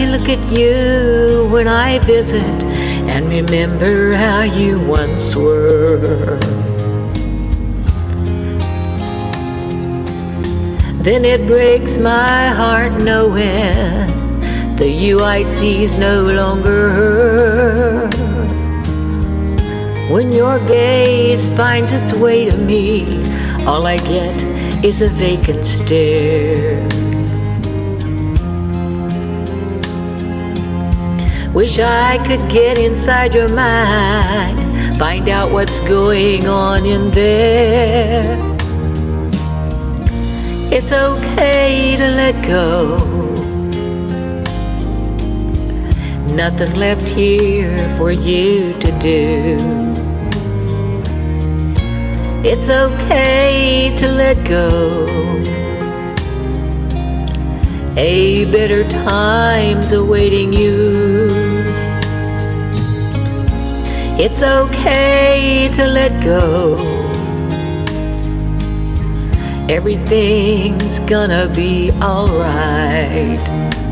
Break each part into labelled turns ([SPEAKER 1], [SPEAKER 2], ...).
[SPEAKER 1] look at you when I visit and remember how you once were. Then it breaks my heart knowing the you I see's no longer her. When your gaze finds its way to me, all I get is a vacant stare. Wish I could get inside your mind, find out what's going on in there. It's okay to let go. Nothing left here for you to do. It's okay to let go. A better time's awaiting you. It's okay to let go. Everything's gonna be alright.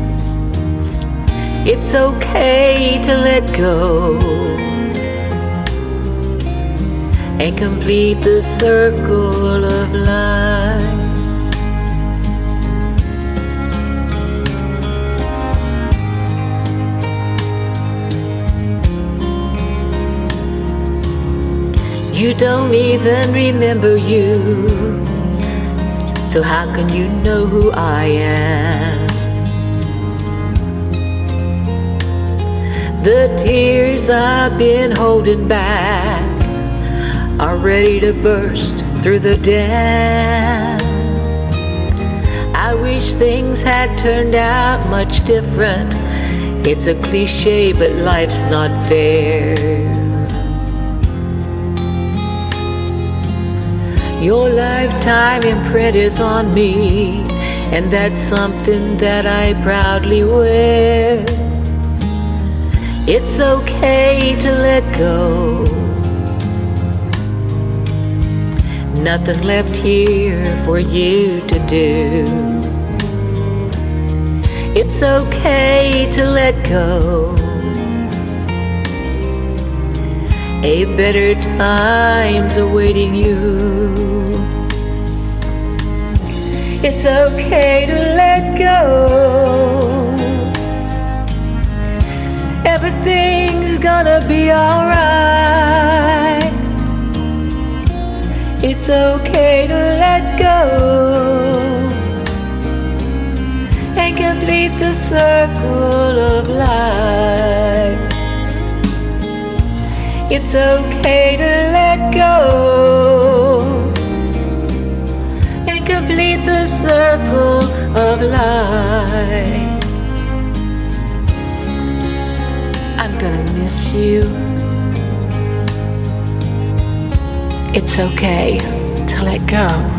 [SPEAKER 1] It's okay to let go and complete the circle of life. You don't even remember you, so how can you know who I am? The tears I've been holding back are ready to burst through the dam. I wish things had turned out much different. It's a cliche, but life's not fair. Your lifetime imprint is on me, and that's something that I proudly wear. It's okay to let go. Nothing left here for you to do. It's okay to let go. A better time's awaiting you. It's okay to let go. Everything's gonna be alright. It's okay to let go and complete the circle of life. It's okay to let go and complete the circle of life. I'm gonna miss you. It's okay to let go.